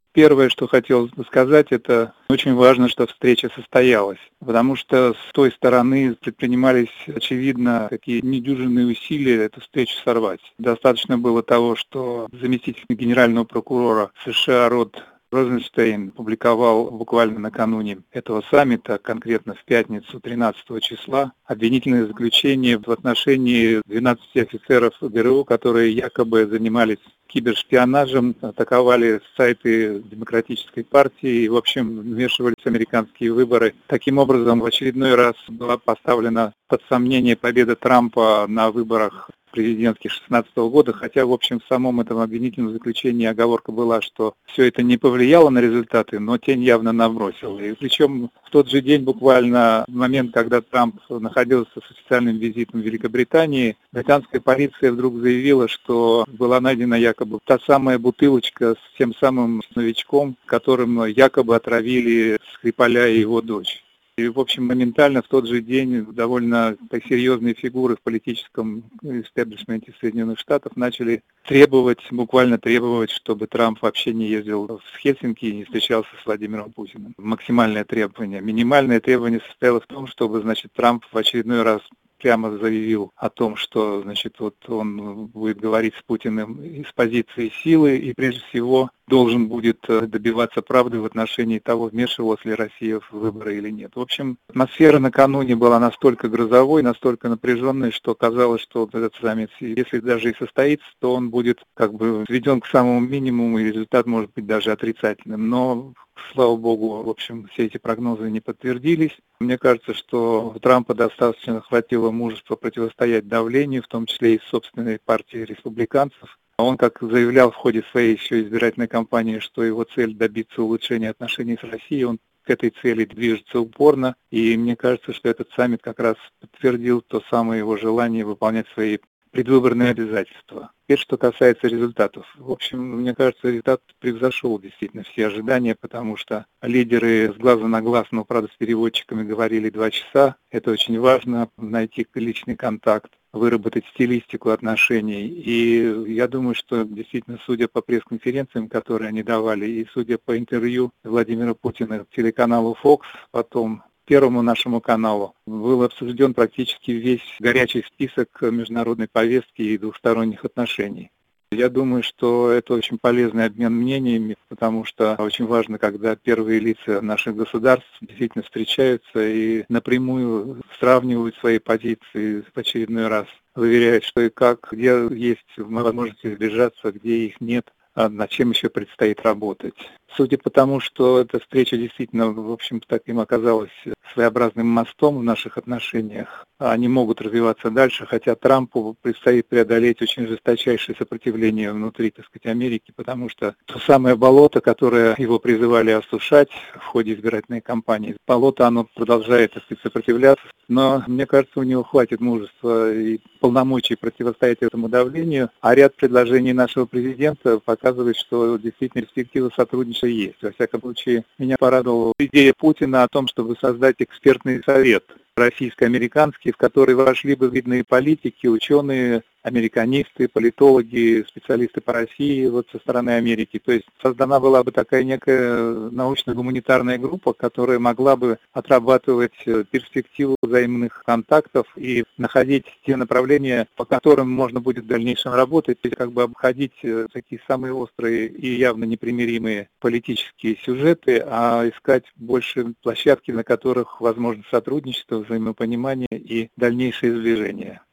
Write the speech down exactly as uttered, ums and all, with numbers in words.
Первое, что хотелось бы сказать, это очень важно, что встреча состоялась, потому что с той стороны предпринимались, очевидно, такие недюжинные усилия эту встречу сорвать. Достаточно было того, что заместитель генерального прокурора США Род Розенштейн публиковал буквально накануне этого саммита, конкретно в пятницу тринадцатого числа, обвинительное заключение в отношении двенадцати офицеров ГРУ, которые якобы занимались кибершпионажем, атаковали сайты Демократической партии и, в общем, вмешивались в американские выборы. Таким образом, в очередной раз была поставлена под сомнение победа Трампа на выборах президентских шестнадцатого года, хотя, в общем, в самом этом обвинительном заключении оговорка была, что все это не повлияло на результаты, но тень явно набросила. И причем в тот же день, буквально в момент, когда Трамп находился с официальным визитом в Великобритании, британская полиция вдруг заявила, что была найдена якобы та самая бутылочка с тем самым новичком, которым якобы отравили Скрипаля и его дочь. И, в общем, моментально в тот же день довольно серьезные фигуры в политическом истеблишменте Соединенных Штатов начали требовать, буквально требовать, чтобы Трамп вообще не ездил в Хельсинки и не встречался с Владимиром Путиным. Максимальное требование. Минимальное требование состояло в том, чтобы, значит, Трамп в очередной раз прямо заявил о том, что, значит, вот он будет говорить с Путиным из позиции силы и, прежде всего, должен будет добиваться правды в отношении того, вмешивалась ли Россия в выборы или нет. В общем, атмосфера накануне была настолько грозовой, настолько напряженной, что казалось, что вот этот саммит, если даже и состоится, то он будет как бы сведен к самому минимуму, и результат может быть даже отрицательным. Но, слава богу, в общем, все эти прогнозы не подтвердились. Мне кажется, что у Трампа достаточно хватило мужества противостоять давлению, в том числе и из собственной партии республиканцев. Он, как заявлял в ходе своей еще избирательной кампании, что его цель добиться улучшения отношений с Россией, он к этой цели движется упорно. И мне кажется, что этот саммит как раз подтвердил то самое его желание выполнять свои предвыборные обязательства. Теперь, что касается результатов. В общем, мне кажется, результат превзошел действительно все ожидания, потому что лидеры с глазу на глаз, но, правда, с переводчиками говорили два часа. Это очень важно, найти личный контакт, выработать стилистику отношений. И я думаю, что действительно, судя по пресс-конференциям, которые они давали, и судя по интервью Владимира Путина телеканалу Fox, потом Первому нашему каналу, был обсужден практически весь горячий список международной повестки и двухсторонних отношений. Я думаю, что это очень полезный обмен мнениями, потому что очень важно, когда первые лица наших государств действительно встречаются и напрямую сравнивают свои позиции в очередной раз, выверяют, что и как, где есть возможности сближаться, где их нет, а над чем еще предстоит работать. Судя по тому, что эта встреча действительно, в общем-то, таким оказалась своеобразным мостом в наших отношениях, они могут развиваться дальше, хотя Трампу предстоит преодолеть очень жесточайшее сопротивление внутри, так сказать, Америки, потому что то самое болото, которое его призывали осушать в ходе избирательной кампании, болото, оно продолжает, так сказать, сопротивляться, но, мне кажется, у него хватит мужества и полномочий противостоять этому давлению, а ряд предложений нашего президента показывает, что действительно перспектива сотрудничества есть. Во всяком случае, меня порадовала идея Путина о том, чтобы создать экспертный совет российско-американский, в который вошли бы видные политики, ученые, американисты, политологи, специалисты по России вот со стороны Америки. То есть создана была бы такая некая научно-гуманитарная группа, которая могла бы отрабатывать перспективу взаимных контактов и находить те направления, по которым можно будет в дальнейшем работать, и как бы обходить такие самые острые и явно непримиримые политические сюжеты, а искать больше площадки, на которых возможно сотрудничество, взаимопонимание и дальнейшее сближение.